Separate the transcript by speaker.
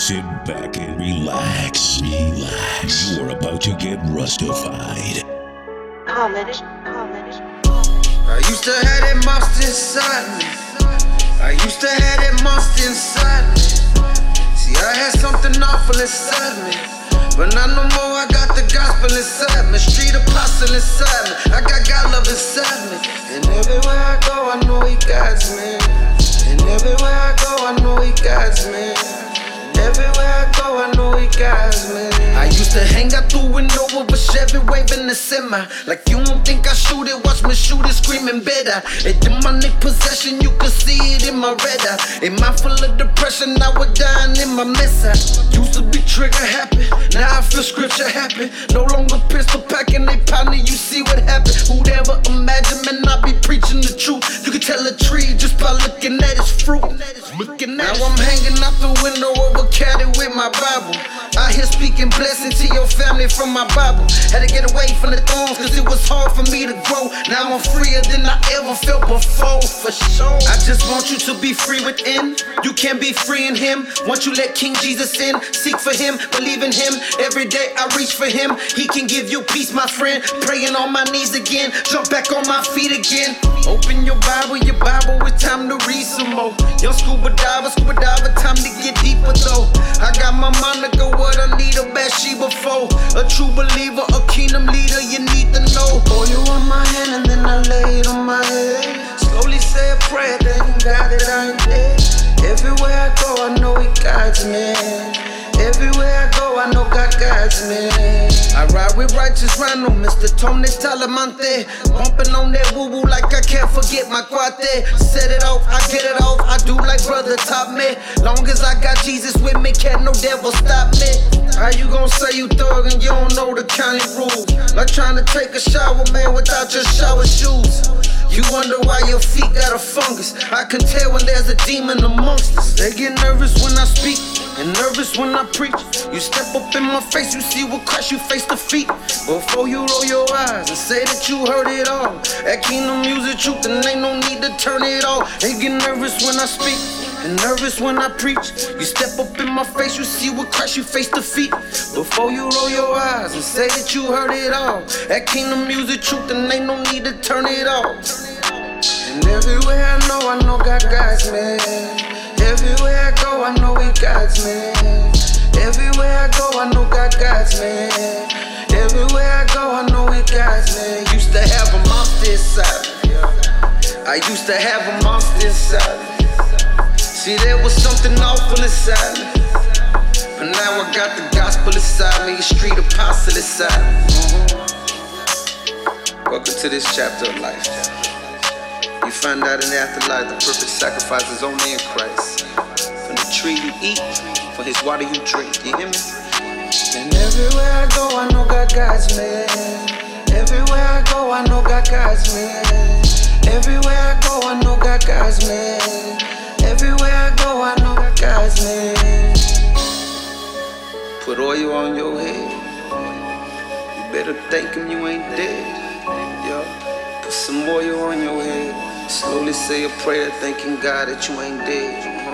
Speaker 1: Sit back and relax. You are about to get rustified.
Speaker 2: I used to have that monster inside me. I used to have that monster inside me. See, I had something awful inside me, but not no more. I got the gospel inside me, street apostle inside me. I got God love inside me, and everywhere I go, I know He guides me. And everywhere I go, I know He guides me. Everywhere I go, I know He guides me. I used to hang out through window of a Chevy, waving the semi. Like you don't think I shoot it, watch me shoot it, screaming better. It's demonic possession, you can see it in my red eye. In my full of depression, I was dying in my mess. I used to be trigger happy, now I feel scripture happy. No longer pistol packing, they pounding, you see what happened. Who'd ever imagine, man, I be preaching the truth. You can tell a tree just by looking at its fruit. Now I'm hanging out the window of a caddy with my Bible. Out here speaking blessing to your family from my Bible. Had to get away from the thorns cause it was hard for me to grow. Now I'm freer than I ever felt before, for sure. I just want you to be free within. You can be free in Him. Once you let King Jesus in, seek for Him, believe in Him. Every day I reach for Him. He can give you peace, my friend. Praying on my knees again, jump back on my feet again. Open your Bible, it's time to read some more. Young scuba diver, time to get deeper though. I got my Monica, what I need a Bathsheba for. A true believer, a kingdom leader, you need to know. Hold you on my hand and then I lay it on my head. Slowly say a prayer, thank God that I ain't dead. Everywhere I go, I know He guides me. Everywhere I go, I know God guides me. I ride with righteous Rhino, Mr. Tony Talamante. Bumping on that woo-woo like I can't forget my cuate. Set it off, I get it off, I do like brother taught me. Long as I got Jesus with me, can't no devil stop me. How you gon' say you thug and you don't know the county rules? Like trying to take a shower, man, without your shower shoes. You wonder why your feet got a fungus. I can tell when there's a demon amongst us. They get nervous when I speak and nervous when I preach. You step up in my face, you see what crush you face to feet. Before you roll your eyes and say that you heard it all. That kingdom music truth and ain't no need to turn it off. They get nervous when I speak and nervous when I preach. You step up in my face, you see what crush you face to feet. Before you roll your eyes and say that you heard it all. That kingdom music truth and ain't no need to turn it off. And everywhere I know God guides me. Everywhere I go, I know He guides me. Everywhere I go, I know God guides me. Everywhere I go, I know He guides me. Used to have a monster inside me. I used to have a monster inside me. See, there was something awful inside me, but now I got the gospel inside me, a street apostle inside me. Welcome to this chapter of life. You find out in the afterlife the perfect sacrifice is only in Christ. From the tree you eat, from His water you drink. You hear me? And everywhere I go, I know God guides me. Everywhere I go, I know God guides me. Everywhere I go, I know God guides me. Everywhere I go, I know God guides me. Put oil on your head. You better thank Him you ain't dead. Yeah. Put some oil on your head. Slowly say a prayer, thanking God that you ain't dead.